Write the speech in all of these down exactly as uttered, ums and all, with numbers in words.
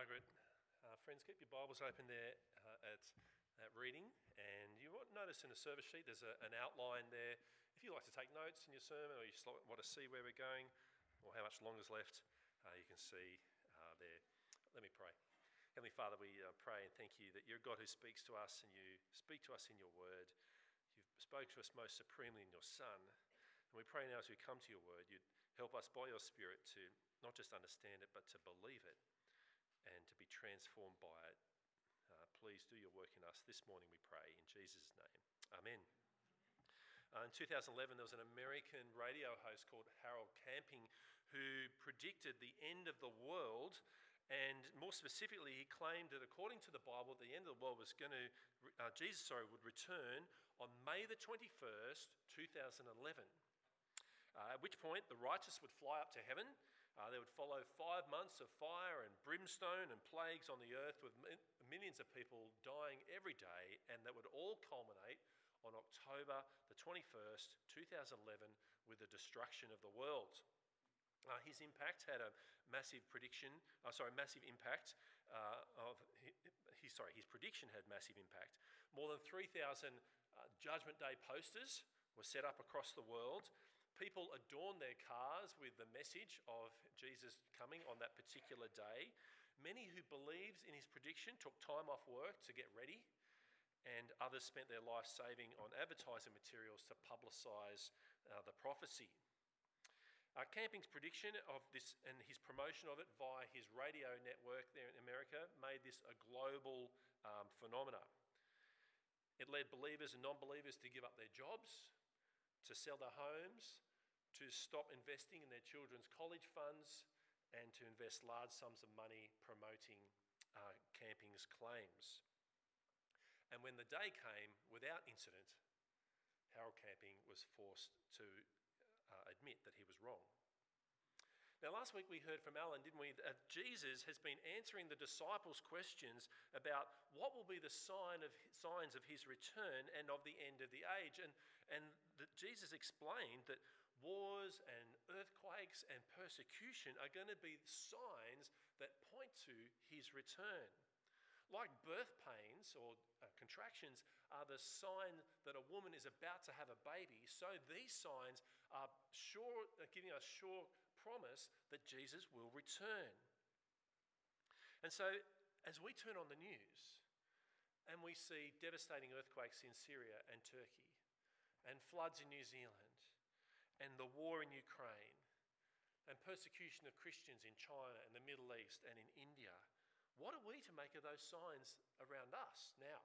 Margaret. Uh, friends, keep your Bibles open there uh, at, at reading, and you might notice in the service sheet there's a, an outline there. If you like to take notes in your sermon, or you just want to see where we're going or how much longer is left, uh, you can see uh, there. Let me pray. Heavenly Father, we uh, pray and thank you that you're a God who speaks to us, and you speak to us in your word. You've spoken to us most supremely in your Son, and we pray now as we come to your word, you'd help us by your Spirit to not just understand it, but to believe it and to be transformed by it. Uh, please do your work in us this morning, we pray, in Jesus' name. Amen. Uh, in two thousand eleven, there was an American radio host called Harold Camping who predicted the end of the world, and more specifically, he claimed that according to the Bible, the end of the world was going to, uh, Jesus, sorry, would return on May the twenty-first, two thousand eleven. Uh, at which point the righteous would fly up to heaven. Uh, there would follow five months of fire and brimstone and plagues on the earth, with mi- millions of people dying every day, and that would all culminate on October the twenty-first, two thousand eleven, with the destruction of the world. Uh, his impact had a massive prediction. Uh, sorry, massive impact uh, of his. Sorry, his prediction had massive impact. More than three thousand uh, Judgment Day posters were set up across the world. People adorned their cars with the message of Jesus coming on that particular day. Many who believed in his prediction took time off work to get ready, and others spent their life saving on advertising materials to publicise uh, the prophecy. Uh, Camping's prediction of this and his promotion of it via his radio network there in America made this a global um, phenomenon. It led believers and non-believers to give up their jobs, to sell their homes, to stop investing in their children's college funds, and to invest large sums of money promoting uh, Camping's claims. And when the day came, without incident, Harold Camping was forced to uh, admit that he was wrong. Now, last week we heard from Alan, didn't we, that Jesus has been answering the disciples' questions about what will be the sign of signs of his return and of the end of the age. And, and that Jesus explained that wars and earthquakes and persecution are going to be signs that point to his return. Like birth pains or uh, contractions are the sign that a woman is about to have a baby, so these signs are sure, are giving us sure promise that Jesus will return. And so as we turn on the news and we see devastating earthquakes in Syria and Turkey, and floods in New Zealand, and the war in Ukraine, and persecution of Christians in China and the Middle East and in India, what are we to make of those signs around us now?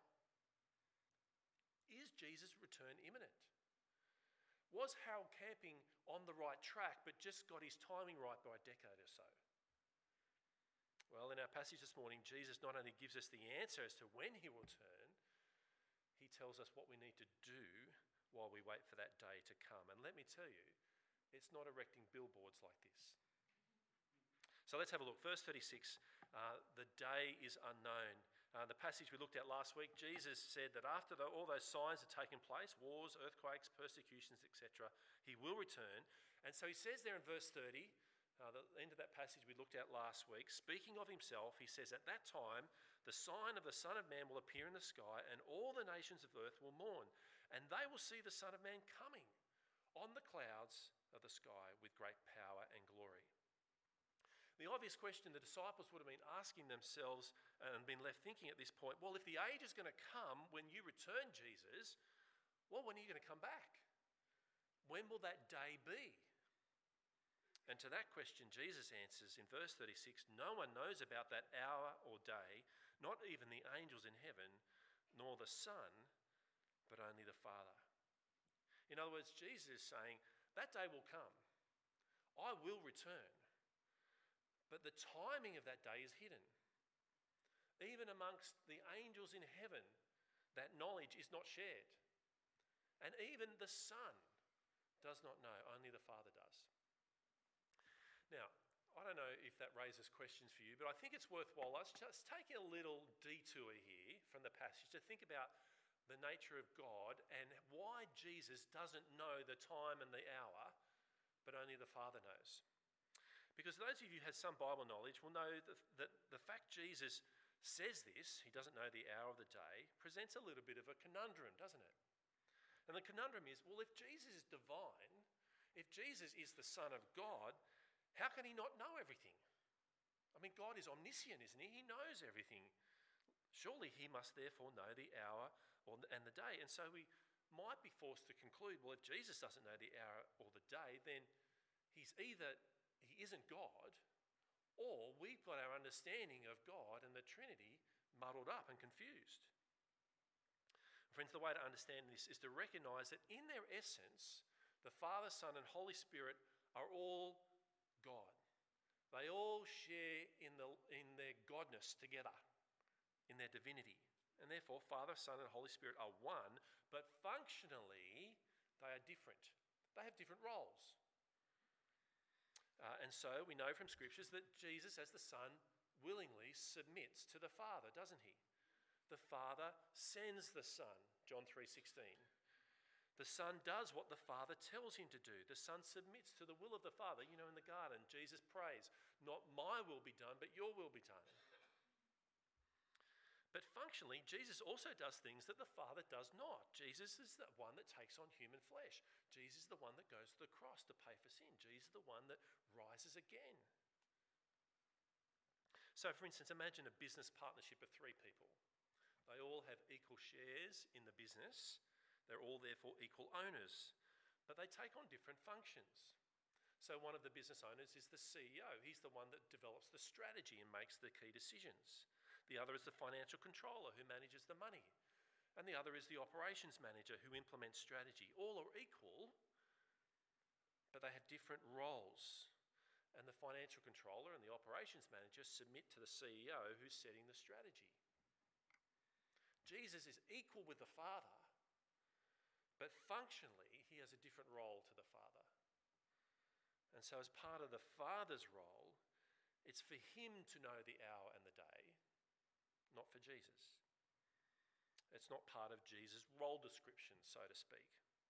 Is Jesus' return imminent? Was Harold Camping on the right track but just got his timing right by a decade or so? Well, in our passage this morning, Jesus not only gives us the answer as to when he will return, he tells us what we need to do while we wait for that day to come. And let me tell you, it's not erecting billboards like this. So let's have a look. Verse thirty-six, uh, the day is unknown. Uh, the passage we looked at last week, Jesus said that after the, all those signs have taken place, wars, earthquakes, persecutions, et cetera, he will return. And so he says there in verse thirty, uh, the end of that passage we looked at last week, speaking of himself, he says, at that time, the sign of the Son of Man will appear in the sky, and all the nations of earth will mourn, and they will see the Son of Man coming on the clouds of the sky with great power and glory. The obvious question the disciples would have been asking themselves and been left thinking at this point, well, if the age is going to come when you return, Jesus, well, when are you going to come back? When will that day be? And to that question, Jesus answers in verse thirty-six, no one knows about that hour or day, not even the angels in heaven, nor the Son, but only the Father. In other words, Jesus is saying, that day will come. I will return. But the timing of that day is hidden. Even amongst the angels in heaven, that knowledge is not shared. And even the Son does not know, only the Father does. Now, I don't know if that raises questions for you, but I think it's worthwhile us just taking a little detour here from the passage to think about the nature of God and why Jesus doesn't know the time and the hour, but only the Father knows. Because those of you who have some Bible knowledge will know that, that the fact Jesus Jesus says this, he doesn't know the hour of the day, presents a little bit of a conundrum, doesn't it? And the conundrum is, well, if Jesus is divine, if Jesus is the Son of God, how can he not know everything? I mean, God is omniscient, isn't he? He knows everything. Surely he must therefore know the hour or, and the day. And so we might be forced to conclude, well, if Jesus doesn't know the hour or the day, then he's either he isn't God, or we've got our understanding of God and the Trinity muddled up and confused. Friends, the way to understand this is to recognize that in their essence, the Father, Son, and Holy Spirit are all God. They all share in, the, in their godness together, in their divinity. And therefore, Father, Son, and Holy Spirit are one, but functionally, they are different. They have different roles. Uh, and so we know from Scriptures that Jesus, as the Son, willingly submits to the Father, doesn't he? The Father sends the Son, John three sixteen. The Son does what the Father tells him to do. The Son submits to the will of the Father. You know, in the garden, Jesus prays, not my will be done, but your will be done. But functionally, Jesus also does things that the Father does not. Jesus is the one that takes on human flesh. Jesus is the one that goes to the cross to pay for sin. Jesus is the one that rises again. So, for instance, imagine a business partnership of three people. They all have equal shares in the business. They're all therefore equal owners, but they take on different functions. So one of the business owners is the C E O. He's the one that develops the strategy and makes the key decisions. The other is the financial controller who manages the money. And the other is the operations manager who implements strategy. All are equal, but they have different roles. And the financial controller and the operations manager submit to the C E O who's setting the strategy. Jesus is equal with the Father, but functionally he has a different role to the Father. And so as part of the Father's role, it's for him to know the hour and the day, not for Jesus. It's not part of Jesus' role description, so to speak.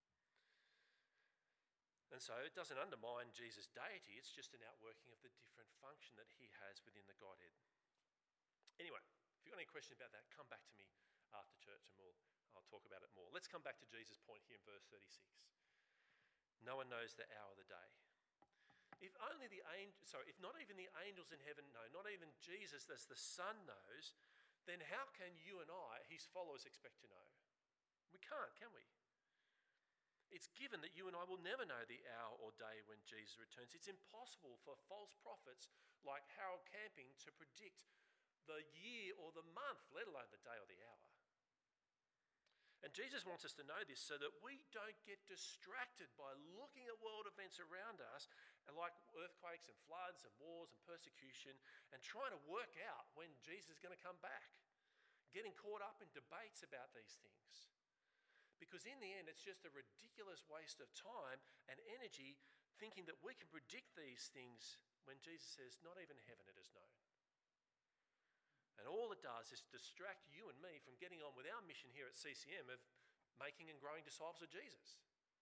And so it doesn't undermine Jesus' deity, it's just an outworking of the different function that he has within the Godhead. Anyway, if you've got any questions about that, come back to me after church and we'll, I'll talk about it more. Let's come back to Jesus' point here in verse thirty-six. No one knows the hour of the day. If only the angel, sorry, if not even the angels in heaven know, not even Jesus as the Son knows, then how can you and I, his followers, expect to know? We can't, can we? It's given that you and I will never know the hour or day when Jesus returns. It's impossible for false prophets like Harold Camping to predict the year or the month, let alone the day or the hour. And Jesus wants us to know this so that we don't get distracted by looking at world events around us, and like earthquakes and floods and wars and persecution, and trying to work out when Jesus is going to come back, getting caught up in debates about these things. Because in the end, it's just a ridiculous waste of time and energy thinking that we can predict these things when Jesus says, not even heaven it is known. And all it does is distract you and me from getting on with our mission here at C C M of making and growing disciples of Jesus.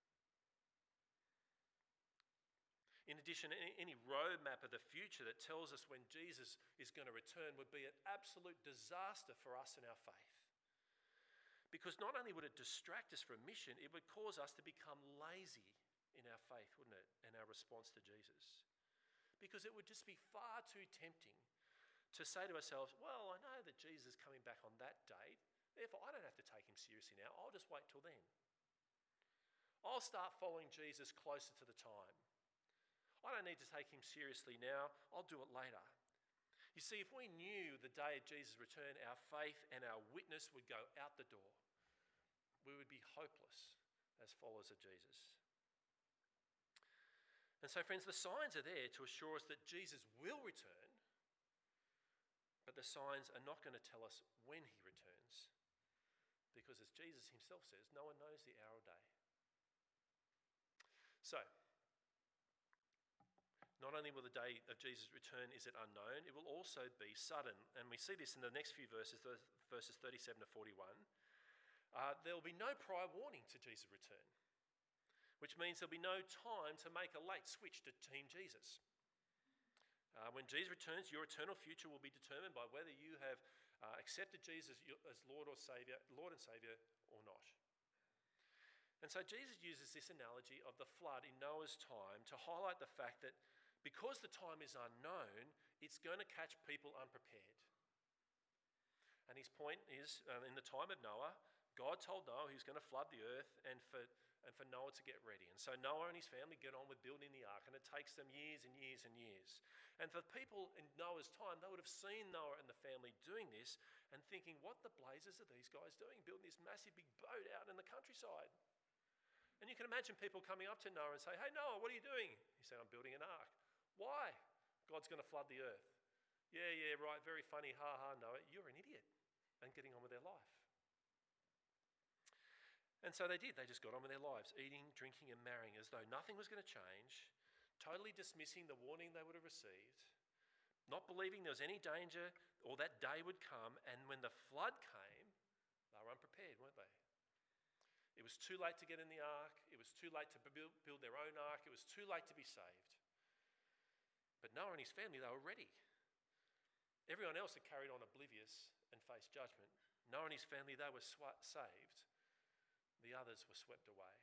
In addition, any roadmap of the future that tells us when Jesus is going to return would be an absolute disaster for us in our faith. Because not only would it distract us from mission, it would cause us to become lazy in our faith, wouldn't it, in our response to Jesus? Because it would just be far too tempting to say to ourselves, well, I know that Jesus is coming back on that date, therefore I don't have to take him seriously now, I'll just wait till then. I'll start following Jesus closer to the time. I don't need to take him seriously now, I'll do it later. You see, if we knew the day of Jesus' return, our faith and our witness would go out the door. We would be hopeless as followers of Jesus. And so, friends, the signs are there to assure us that Jesus will return, but the signs are not going to tell us when he returns, because as Jesus himself says, no one knows the hour or day. So, not only will the day of Jesus' return is it unknown, it will also be sudden. And we see this in the next few verses, verses thirty-seven to forty-one. Uh, there will be no prior warning to Jesus' return, which means there'll be no time to make a late switch to Team Jesus. Uh, when Jesus returns, your eternal future will be determined by whether you have uh, accepted Jesus as Lord or Savior, Lord and Savior or not. And so Jesus uses this analogy of the flood in Noah's time to highlight the fact that because the time is unknown, it's going to catch people unprepared. And his point is, uh, in the time of Noah, God told Noah he was going to flood the earth and for, and for Noah to get ready. And so Noah and his family get on with building the ark, and it takes them years and years and years. And for people in Noah's time, they would have seen Noah and the family doing this and thinking, what the blazes are these guys doing, building this massive big boat out in the countryside? And you can imagine people coming up to Noah and say, hey, Noah, what are you doing? He said, I'm building an ark. Why? God's going to flood the earth. Yeah, yeah, right, very funny, ha ha, Noah, you're an idiot. And getting on with their life. And so they did. They just got on with their lives, eating, drinking, and marrying as though nothing was going to change, totally dismissing the warning they would have received, not believing there was any danger or that day would come. And when the flood came, they were unprepared, weren't they? It was too late to get in the ark. It was too late to build, build their own ark. It was too late to be saved. But Noah and his family, they were ready. Everyone else had carried on oblivious and faced judgment. Noah and his family, they were sw- saved. The others were swept away.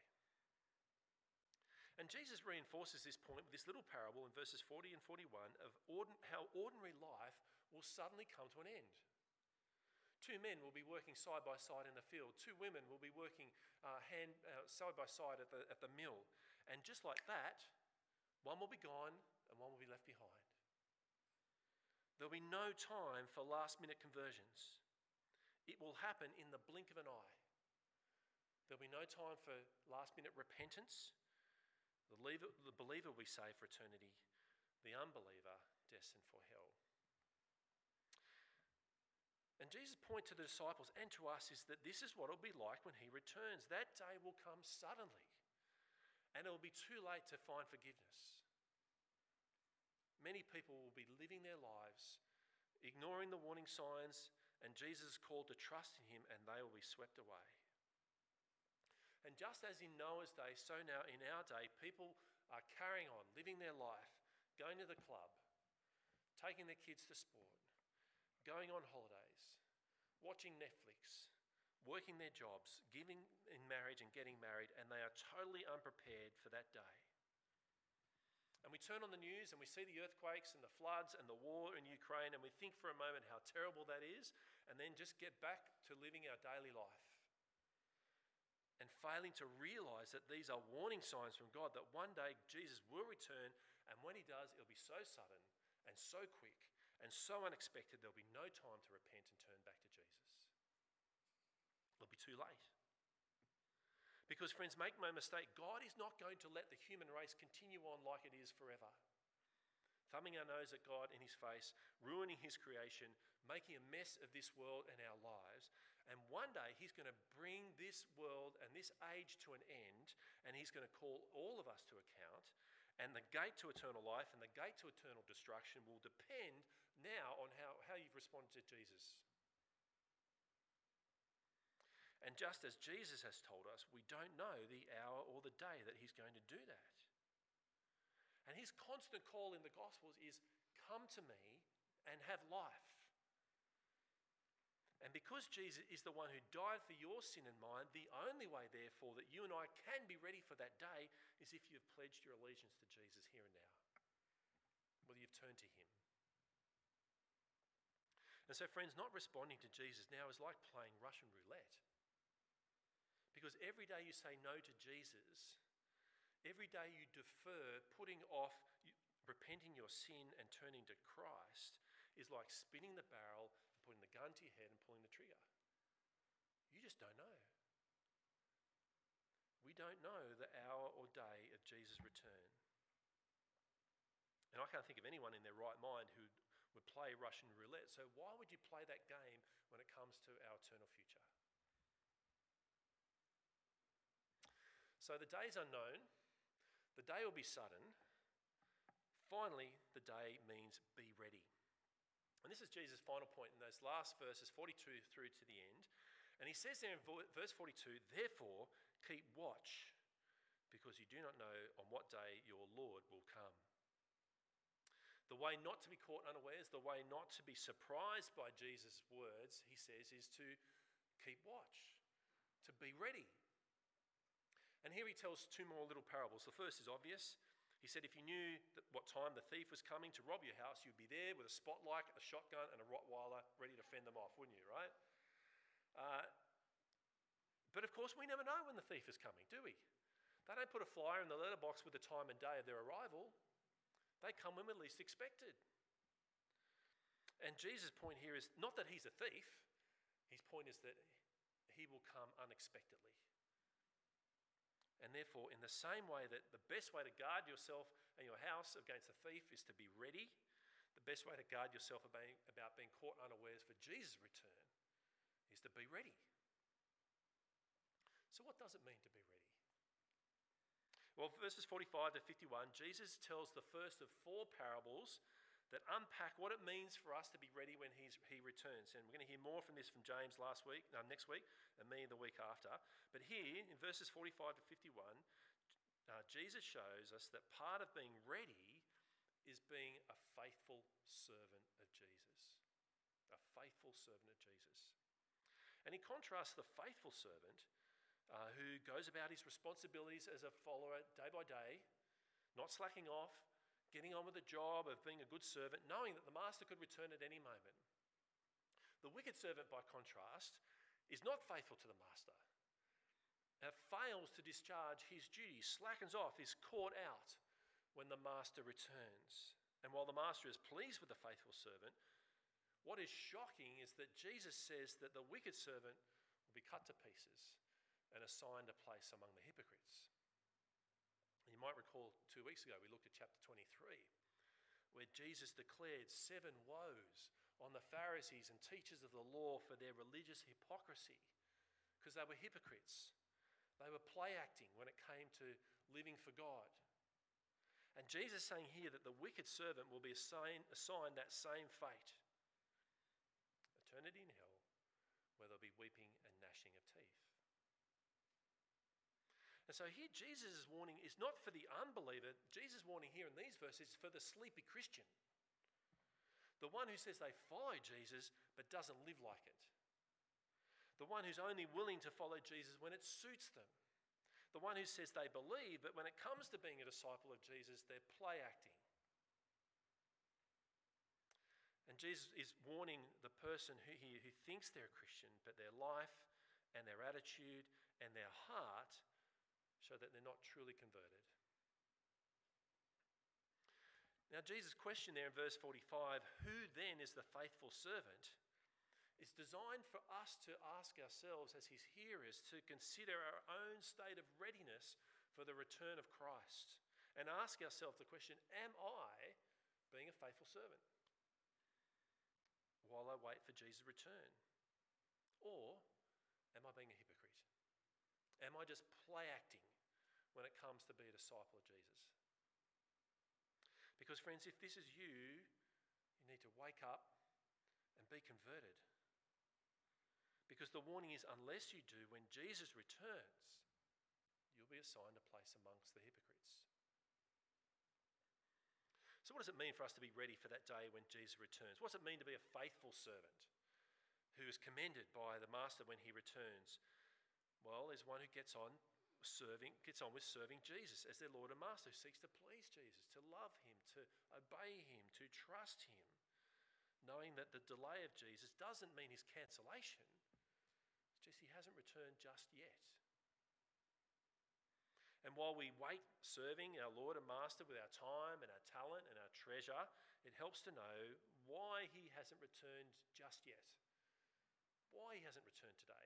And Jesus reinforces this point with this little parable in verses forty and forty-one of ordin- how ordinary life will suddenly come to an end. Two men will be working side by side in the field. Two women will be working uh, hand, uh, side by side at the, at the mill. And just like that, one will be gone and one will be left behind. There'll be no time for last-minute conversions. It will happen in the blink of an eye. There'll be no time for last-minute repentance. The believer, the believer will be saved for eternity. The unbeliever destined for hell. And Jesus' point to the disciples and to us is that this is what it'll be like when he returns. That day will come suddenly, and it will be too late to find forgiveness. Many people will be living their lives, ignoring the warning signs, and Jesus is called to trust in him, and they will be swept away. And just as in Noah's day, so now in our day, people are carrying on, living their life, going to the club, taking their kids to sport, going on holidays, watching Netflix, working their jobs, giving in marriage and getting married, and they are totally unprepared for that day. And we turn on the news and we see the earthquakes and the floods and the war in Ukraine, and we think for a moment how terrible that is, and then just get back to living our daily life. And failing to realise that these are warning signs from God that one day Jesus will return, and when he does, it'll be so sudden and so quick and so unexpected there'll be no time to repent and turn back to Jesus. It'll be too late. Because, friends, make no mistake, God is not going to let the human race continue on like it is forever. Thumbing our nose at God in his face, ruining his creation, making a mess of this world and our lives. And one day he's going to bring this world and this age to an end, and he's going to call all of us to account. And the gate to eternal life and the gate to eternal destruction will depend now on how, how you've responded to Jesus. And just as Jesus has told us, we don't know the hour or the day that he's going to do that. And his constant call in the Gospels is, come to me and have life. And because Jesus is the one who died for your sin and mine, the only way, therefore, that you and I can be ready for that day is if you've pledged your allegiance to Jesus here and now, whether you've turned to him. And so, friends, not responding to Jesus now is like playing Russian roulette. Because every day you say no to Jesus, every day you defer putting off, repenting your sin and turning to Christ is like spinning the barrel, putting the gun to your head and pulling the trigger. You just don't know. We don't know the hour or day of Jesus' return. And I can't think of anyone in their right mind who would play Russian roulette. So why would you play that game when it comes to our eternal future? So the day is unknown. The day will be sudden. Finally, the day means be ready. And this is Jesus' final point in those last verses, forty-two through to the end. And he says there in verse forty-two, therefore keep watch, because you do not know on what day your Lord will come. The way not to be caught unawares, the way not to be surprised by Jesus' words, he says, is to keep watch, to be ready. And here he tells two more little parables. The first is obvious. He said, if you knew that what time the thief was coming to rob your house, you'd be there with a spotlight, a shotgun, and a Rottweiler ready to fend them off, wouldn't you, right? Uh, but of course, we never know when the thief is coming, do we? They don't put a flyer in the letterbox with the time and day of their arrival. They come when we're least expected. And Jesus' point here is not that he's a thief. His point is that he will come unexpectedly. And therefore, in the same way that the best way to guard yourself and your house against a thief is to be ready, the best way to guard yourself about being, about being caught unawares for Jesus' return is to be ready. So what does it mean to be ready? Well, verses forty-five to fifty-one, Jesus tells the first of four parables that unpack what it means for us to be ready when he's, he returns. And we're going to hear more from this from James last week, no, next week, and me the week after. But here, in verses forty-five to fifty-one, uh, Jesus shows us that part of being ready is being a faithful servant of Jesus. A faithful servant of Jesus. And he contrasts the faithful servant uh, who goes about his responsibilities as a follower day by day, not slacking off, getting on with the job of being a good servant, knowing that the master could return at any moment. The wicked servant, by contrast, is not faithful to the master, uh, fails to discharge his duties, slackens off, is caught out when the master returns. And while the master is pleased with the faithful servant, what is shocking is that Jesus says that the wicked servant will be cut to pieces and assigned a place among the hypocrites. You might recall two weeks ago we looked at chapter twenty-three, where Jesus declared seven woes on the Pharisees and teachers of the law for their religious hypocrisy, because they were hypocrites. They were play acting when it came to living for God. And Jesus is saying here that the wicked servant will be assigned, assigned that same fate. Eternity in hell, where there'll be weeping and gnashing of teeth. And so here Jesus' warning is not for the unbeliever. Jesus' warning here in these verses is for the sleepy Christian. The one who says they follow Jesus but doesn't live like it. The one who's only willing to follow Jesus when it suits them. The one who says they believe, but when it comes to being a disciple of Jesus, they're play acting. And Jesus is warning the person who, who, who thinks they're a Christian, but their life and their attitude and their heart show that they're not truly converted. Now, Jesus' question there in verse forty-five, who then is the faithful servant, is designed for us to ask ourselves as his hearers to consider our own state of readiness for the return of Christ and ask ourselves the question, am I being a faithful servant while I wait for Jesus' return? Or am I being a hypocrite? Am I just play acting when it comes to be a disciple of Jesus? Because friends, if this is you, you need to wake up and be converted. Because the warning is, unless you do, when Jesus returns, you'll be assigned a place amongst the hypocrites. So what does it mean for us to be ready for that day when Jesus returns? What does it mean to be a faithful servant who is commended by the master when he returns? Well, there's one who gets on serving, gets on with serving Jesus as their Lord and Master, who seeks to please Jesus, to love him, to obey him, to trust him, knowing that the delay of Jesus doesn't mean his cancellation. It's just he hasn't returned just yet. And while we wait serving our Lord and Master with our time and our talent and our treasure, it helps to know why he hasn't returned just yet, why he hasn't returned today.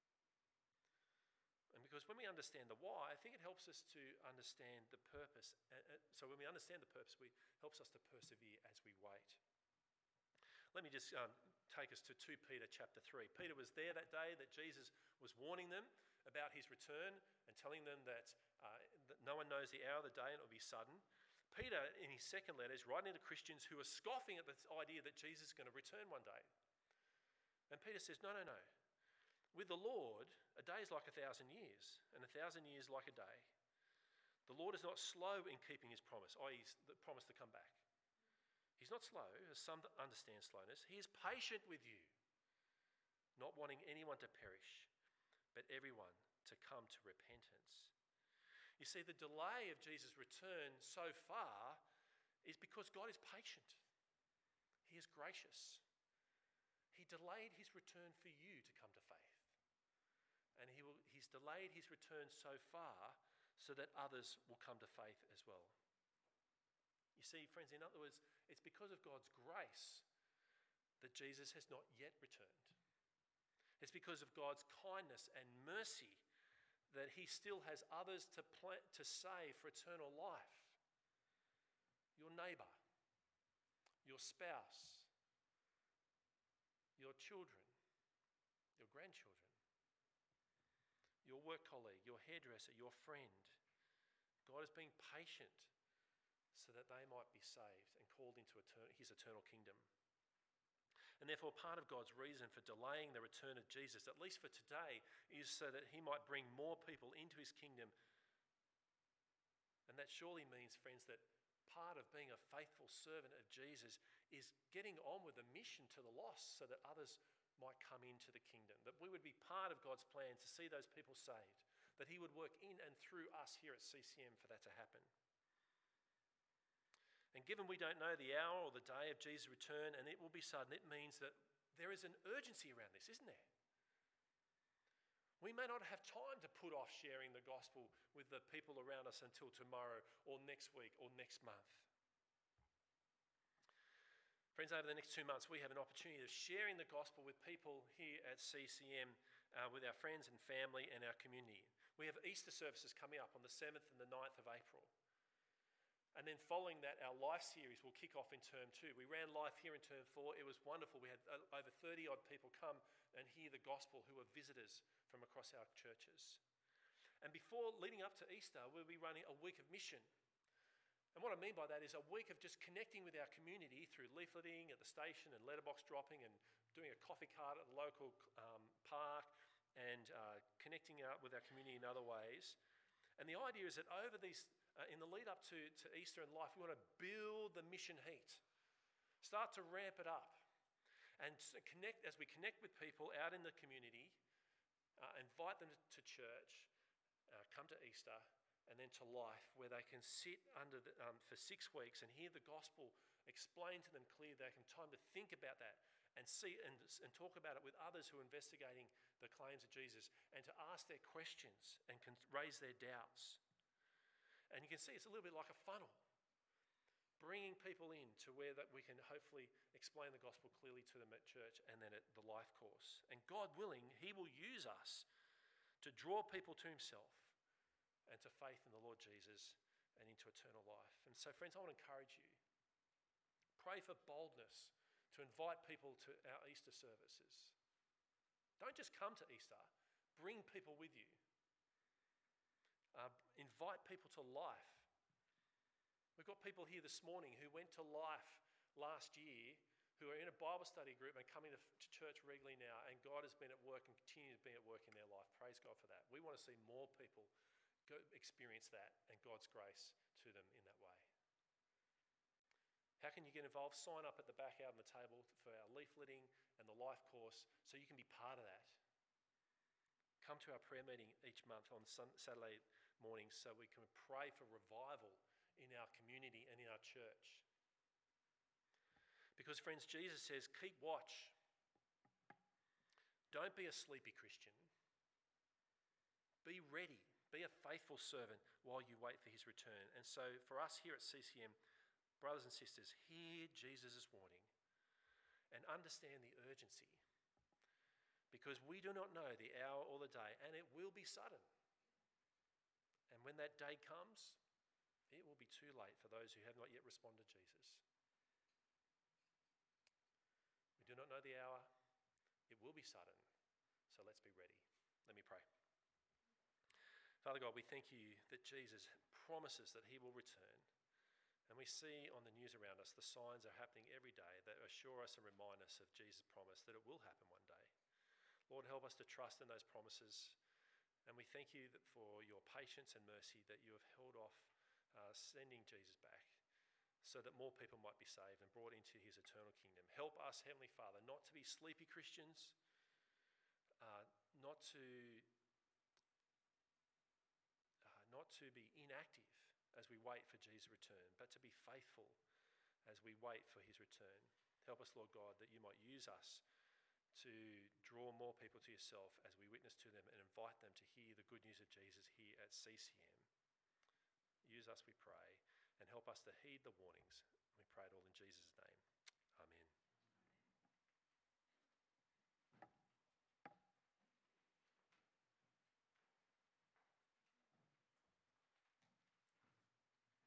And because when we understand the why, I think it helps us to understand the purpose. So when we understand the purpose, it helps us to persevere as we wait. Let me just um, take us to Second Peter chapter three. Peter was there that day that Jesus was warning them about his return and telling them that, uh, that no one knows the hour of the day and it will be sudden. Peter, in his second letter, is writing to Christians who are scoffing at the idea that Jesus is going to return one day. And Peter says, no, no, no. With the Lord, a day is like a thousand years, and a thousand years like a day. The Lord is not slow in keeping his promise, that is, the promise to come back. He's not slow, as some understand slowness. He is patient with you, not wanting anyone to perish, but everyone to come to repentance. You see, the delay of Jesus' return so far is because God is patient. He is gracious. He delayed his return for you to come to faith. And he will, he's delayed his return so far so that others will come to faith as well. You see, friends, in other words, it's because of God's grace that Jesus has not yet returned. It's because of God's kindness and mercy that he still has others to, plant, to save for eternal life. Your neighbour, your spouse, your children, your grandchildren, your work colleague, your hairdresser, your friend. God is being patient so that they might be saved and called into etern- his eternal kingdom. And therefore, part of God's reason for delaying the return of Jesus, at least for today, is so that he might bring more people into his kingdom. And that surely means, friends, that part of being a faithful servant of Jesus is getting on with the mission to the lost so that others might come into the kingdom. That we would be part of God's plan to see those people saved. That he would work in and through us here at C C M for that to happen. And given we don't know the hour or the day of Jesus' return, and it will be sudden, it means that there is an urgency around this, isn't there? We may not have time to put off sharing the gospel with the people around us until tomorrow or next week or next month. Friends, over the next two months, we have an opportunity of sharing the gospel with people here at C C M, uh, with our friends and family and our community. We have Easter services coming up on the seventh and the ninth of April. And then following that, our Life series will kick off in term two. We ran Life here in term four. It was wonderful. We had uh, over thirty odd people come and hear the gospel who were visitors from across our churches. And before leading up to Easter, we'll be running a week of mission. And what I mean by that is a week of just connecting with our community through leafleting at the station and letterbox dropping and doing a coffee cart at the local um, park and uh, connecting out with our community in other ways. And the idea is that over these Uh, in the lead up to, to Easter and life, we want to build the mission heat. Start to ramp it up. And connect as we connect with people out in the community, uh, invite them to church, uh, come to Easter, and then to life, where they can sit under the, um, for six weeks and hear the gospel explained to them clearly. They can time to think about that and see and, and talk about it with others who are investigating the claims of Jesus, and to ask their questions and can raise their doubts. And you can see it's a little bit like a funnel, bringing people in to where that we can hopefully explain the gospel clearly to them at church and then at the life course. And God willing, he will use us to draw people to himself and to faith in the Lord Jesus and into eternal life. And so, friends, I want to encourage you. Pray for boldness to invite people to our Easter services. Don't just come to Easter, bring people with you. Uh, invite people to life. We've got people here this morning who went to life last year, who are in a Bible study group and coming to, to church regularly now, and God has been at work and continues to be at work in their life. Praise God for that. We want to see more people go experience that and God's grace to them in that way. How can you get involved? Sign up at the back out on the table for our leafleting and the life course so you can be part of that. Come to our prayer meeting each month on Saturday mornings so we can pray for revival in our community and in our church. Because, friends, Jesus says, keep watch. Don't be a sleepy Christian. Be ready. Be a faithful servant while you wait for his return. And so for us here at C C M, brothers and sisters, hear Jesus' warning and understand the urgency. Because we do not know the hour or the day, and it will be sudden. And when that day comes, it will be too late for those who have not yet responded to Jesus. We do not know the hour. It will be sudden. So let's be ready. Let me pray. Father God, we thank you that Jesus promises that he will return. And we see on the news around us, the signs are happening every day that assure us and remind us of Jesus' promise that it will happen one day. Lord, help us to trust in those promises. And we thank you that for your patience and mercy that you have held off uh, sending Jesus back so that more people might be saved and brought into his eternal kingdom. Help us, Heavenly Father, not to be sleepy Christians, uh, not to uh, not to be inactive as we wait for Jesus' return, but to be faithful as we wait for his return. Help us, Lord God, that you might use us to draw more people to yourself as we witness to them and invite them to hear the good news of Jesus here at C C M. Use us, we pray, and help us to heed the warnings. We pray it all in Jesus' name. Amen.